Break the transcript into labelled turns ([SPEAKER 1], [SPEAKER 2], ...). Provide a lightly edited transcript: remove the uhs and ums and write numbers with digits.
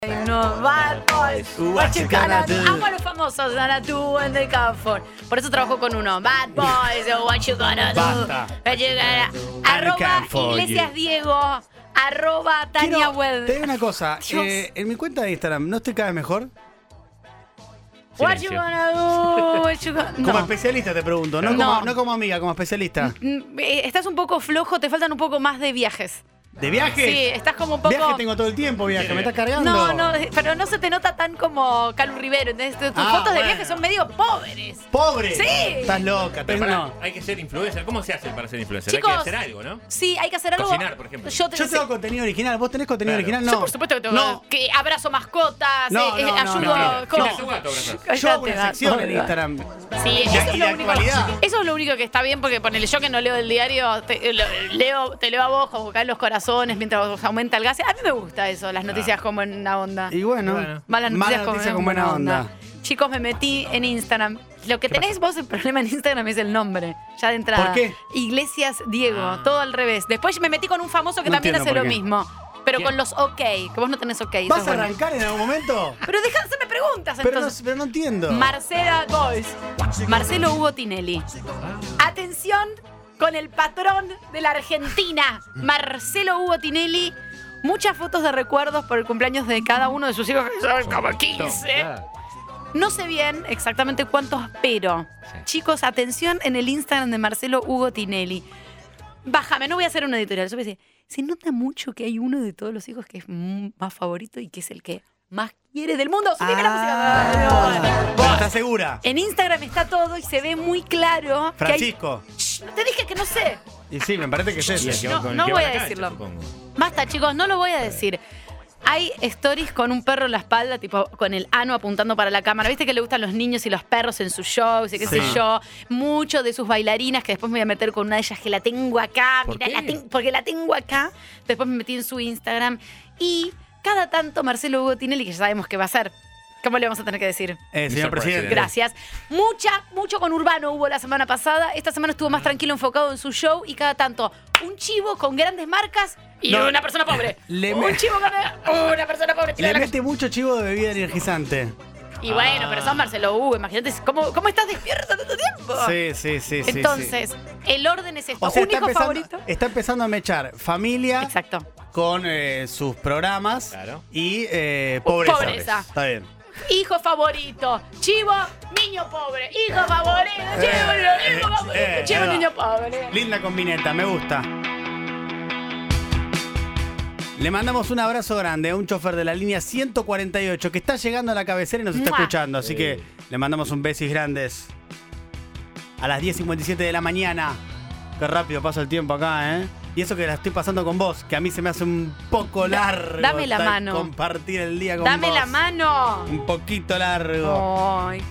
[SPEAKER 1] No, bad boys, what you gonna do? Amo a los famosos, gonna do in the comfort. Por eso trabajo con uno. Bad boys, what you gonna do?
[SPEAKER 2] Basta.
[SPEAKER 1] What you gonna... @Iglesias Diego, @Tania Wed.
[SPEAKER 2] Te digo una cosa,
[SPEAKER 1] Dios.
[SPEAKER 2] en mi cuenta de Instagram, ¿no estoy cada vez mejor?
[SPEAKER 1] What you gonna do? What you gonna...
[SPEAKER 2] Como
[SPEAKER 1] No.
[SPEAKER 2] especialista te pregunto, no,
[SPEAKER 1] No.
[SPEAKER 2] no como amiga, como especialista.
[SPEAKER 1] Estás un poco flojo, te faltan un poco más de viajes.
[SPEAKER 2] ¿De viaje?
[SPEAKER 1] Sí, estás como un poco...
[SPEAKER 2] Viaje tengo todo el tiempo, viaje, me estás cargando.
[SPEAKER 1] No, pero no se te nota tan como Calu Rivero. ¿Entendés? Tus fotos de
[SPEAKER 2] bueno.
[SPEAKER 1] viaje son medio pobres.
[SPEAKER 2] ¡Pobre!
[SPEAKER 1] Sí.
[SPEAKER 2] Estás loca.
[SPEAKER 3] Pero
[SPEAKER 2] No.
[SPEAKER 3] pará, hay que ser influencer. ¿Cómo se hace para ser influencer?
[SPEAKER 1] Chicos,
[SPEAKER 3] Hay que hacer algo, ¿no?
[SPEAKER 1] Sí, hay que hacer algo.
[SPEAKER 3] Cocinar, por ejemplo.
[SPEAKER 1] Yo
[SPEAKER 2] Yo tengo contenido original. ¿Vos tenés contenido
[SPEAKER 3] Claro.
[SPEAKER 2] original?
[SPEAKER 1] Yo,
[SPEAKER 2] No.
[SPEAKER 1] por supuesto que tengo.
[SPEAKER 2] No.
[SPEAKER 1] Que abrazo mascotas,
[SPEAKER 2] No,
[SPEAKER 1] ayudo.
[SPEAKER 2] no.
[SPEAKER 1] ¿cómo?
[SPEAKER 3] ¿Qué te hace gato, abrazás?
[SPEAKER 2] Yo hago una
[SPEAKER 1] Cállate,
[SPEAKER 2] sección
[SPEAKER 1] gato.
[SPEAKER 2] en Instagram.
[SPEAKER 1] Sí,
[SPEAKER 2] Y
[SPEAKER 1] eso es,
[SPEAKER 2] de
[SPEAKER 1] lo único,
[SPEAKER 2] actualidad.
[SPEAKER 1] eso es lo único que está bien porque ponele yo que no leo el diario, te leo a vos como caen los corazones mientras aumenta el gas. A mí me gusta eso, las noticias con buena onda.
[SPEAKER 2] Y bueno,
[SPEAKER 1] Malas noticias
[SPEAKER 2] con buena onda.
[SPEAKER 1] Chicos, me metí en Instagram. Lo que tenés vos, el problema en Instagram es el nombre, ya de entrada.
[SPEAKER 2] ¿Por qué?
[SPEAKER 1] Iglesias Diego, todo al revés. Después me metí con un famoso que
[SPEAKER 2] No
[SPEAKER 1] también
[SPEAKER 2] entiendo
[SPEAKER 1] hace
[SPEAKER 2] por
[SPEAKER 1] lo
[SPEAKER 2] qué.
[SPEAKER 1] mismo. Pero
[SPEAKER 3] ¿Quién?
[SPEAKER 1] con los OK, que vos no tenés OK. eso
[SPEAKER 2] ¿Vas
[SPEAKER 1] es
[SPEAKER 2] a
[SPEAKER 1] bueno.
[SPEAKER 2] arrancar en algún momento?
[SPEAKER 1] Pero dejá de hacerme preguntas entonces.
[SPEAKER 2] Pero no entiendo.
[SPEAKER 1] Marcela Boys. Marcelo Hugo Tinelli. Atención con el patrón de la Argentina, Marcelo Hugo Tinelli. Muchas fotos de recuerdos por el cumpleaños de cada uno de sus hijos, que son como 15. No sé bien exactamente cuántos, pero chicos, atención en el Instagram de Marcelo Hugo Tinelli. Bájame, no voy a hacer una editorial. Yo voy a decir, se nota mucho que hay uno de todos los hijos que es más favorito y que es el que más quiere del mundo. Subime la música.
[SPEAKER 2] Pero ¿estás segura?
[SPEAKER 1] En Instagram está todo y se ve muy claro.
[SPEAKER 2] Francisco.
[SPEAKER 1] Que hay... Shh, no te dije que no sé.
[SPEAKER 2] Y sí, me parece que es
[SPEAKER 3] Y el
[SPEAKER 2] ese.
[SPEAKER 3] que va
[SPEAKER 1] No,
[SPEAKER 3] con-
[SPEAKER 1] no
[SPEAKER 3] el que va
[SPEAKER 1] voy
[SPEAKER 3] a
[SPEAKER 1] a
[SPEAKER 3] la cancha,
[SPEAKER 1] decirlo.
[SPEAKER 3] supongo.
[SPEAKER 1] Basta, chicos, no lo voy a decir. Hay stories con un perro en la espalda, tipo con el ano apuntando para la cámara. ¿Viste que le gustan los niños y los perros en sus shows y qué sé
[SPEAKER 2] Sí.
[SPEAKER 1] yo? Mucho de sus bailarinas, que después me voy a meter con una de ellas que la tengo acá.
[SPEAKER 3] ¿Por
[SPEAKER 1] Mirá,
[SPEAKER 3] qué?
[SPEAKER 1] porque la tengo acá. Después me metí en su Instagram. Y cada tanto Marcelo Hugo Tinelli, que ya sabemos qué va a hacer. ¿Cómo le vamos a tener que decir?
[SPEAKER 2] Señor
[SPEAKER 3] Mr.
[SPEAKER 2] presidente.
[SPEAKER 1] Gracias. Mucho con Urbano hubo la semana pasada. Esta semana estuvo más tranquilo, enfocado en su show. Y cada tanto, un chivo con grandes marcas y
[SPEAKER 2] No.
[SPEAKER 1] una persona pobre.
[SPEAKER 2] Le
[SPEAKER 1] Un
[SPEAKER 2] me-
[SPEAKER 1] chivo con una persona pobre.
[SPEAKER 2] Le mete mucho chivo de bebida energizante.
[SPEAKER 1] Y bueno, pero sos Marcelo Hugo. Imagínate cómo estás despierto tanto tiempo.
[SPEAKER 2] Sí.
[SPEAKER 1] Entonces, el orden es esto.
[SPEAKER 2] O sea,
[SPEAKER 1] un hijo favorito.
[SPEAKER 2] está empezando a mechar familia
[SPEAKER 1] Exacto.
[SPEAKER 2] con sus programas
[SPEAKER 3] Claro.
[SPEAKER 2] y pobreza.
[SPEAKER 1] Pobreza.
[SPEAKER 2] Está bien.
[SPEAKER 1] Hijo favorito. Chivo, niño pobre. Hijo favorito. Chivo, hijo favorito. Chivo,
[SPEAKER 2] ahí va.
[SPEAKER 1] niño pobre.
[SPEAKER 2] Linda combineta, me gusta. Le mandamos un abrazo grande a un chofer de la línea 148 que está llegando a la cabecera y nos está
[SPEAKER 1] ¡Mua!
[SPEAKER 2] escuchando. Así que le mandamos un besis grandes. A las 10:57 de la mañana. Qué rápido pasa el tiempo acá, ¿eh? Y eso que la estoy pasando con vos, que a mí se me hace un poco largo.
[SPEAKER 1] Dame la
[SPEAKER 2] estar-
[SPEAKER 1] mano.
[SPEAKER 2] Compartir el día con
[SPEAKER 1] Dame
[SPEAKER 2] vos.
[SPEAKER 1] la mano.
[SPEAKER 2] Un poquito largo.
[SPEAKER 1] Ay.